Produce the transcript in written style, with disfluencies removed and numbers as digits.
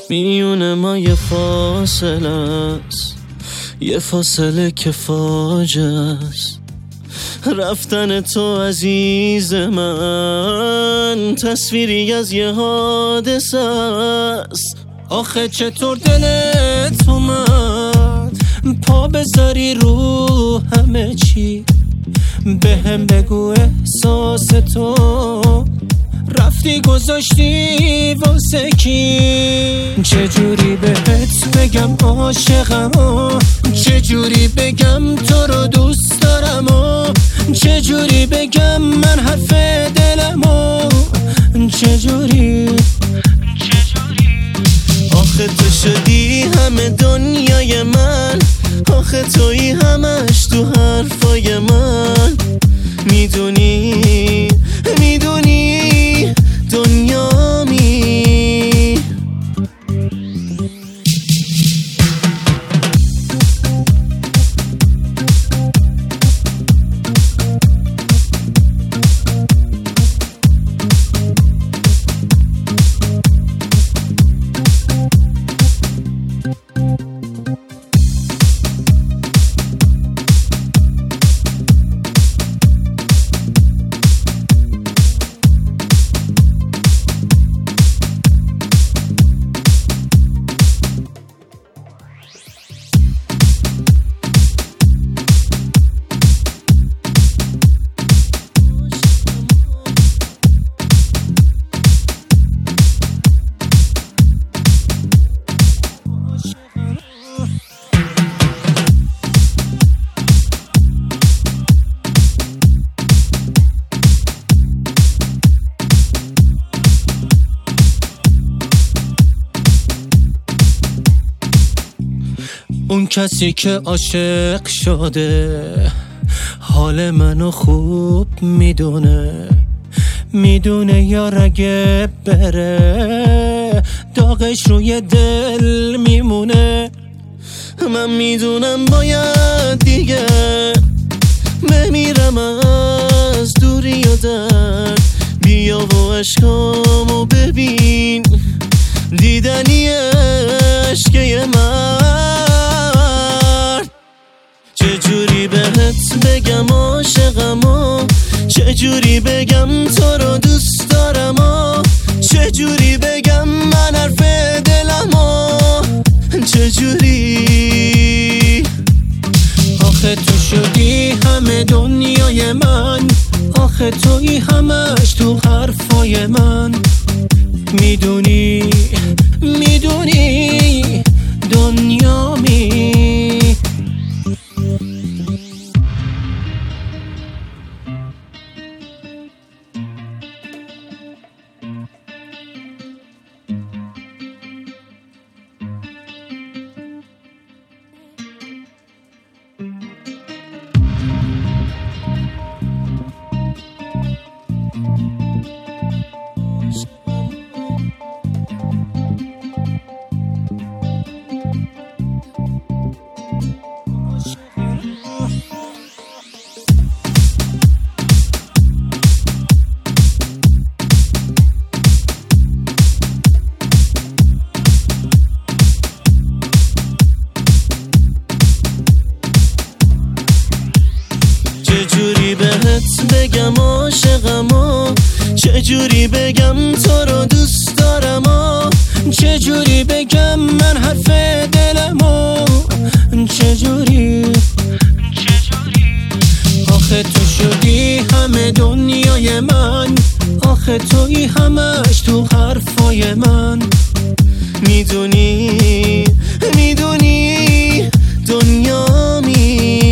میونه ما یه فاصله است، یه فاصله که فاجعه است. رفتن تو عزیز من تصویری از یه حادثه است. آخه چطور دلت اومد پا بذاری رو همه چی؟ بهم بگو احساس تو رفتی گذاشتی واسه کی؟ چجوری بهت بگم عاشقم، چجوری بگم تو رو دوست دارم، چجوری بگم من حرف دلمو، چجوری؟ آخه تو شدی همه دنیای من، آخه تویی همش تو حرفای من. میدونی دنیامی. اون کسی که عاشق شده حال منو خوب میدونه یار اگه بره داغش روی دل میمونه. من میدونم باید دیگه بمیرم از دوری و درد. بیا و عشقامو ببین، دیدنی عشقه مرد. چجوری بهت بگم عاشقمو، چجوری بگم تو رو دوست دارم، چجوری بگم من حرف دلمو، چجوری؟ آخه تو شدی همه دنیای من، آخه تویی همش تو حرفای من. میدونی دنیامی. چجوری بهت بگم عاشقمو، چجوری بگم تو رو دوست دارم، چجوری بگم من حرف دلمو، چجوری؟ آخه تو شدی همه دنیای من، آخه تویی همش تو حرفای من. میدونی دنیامی.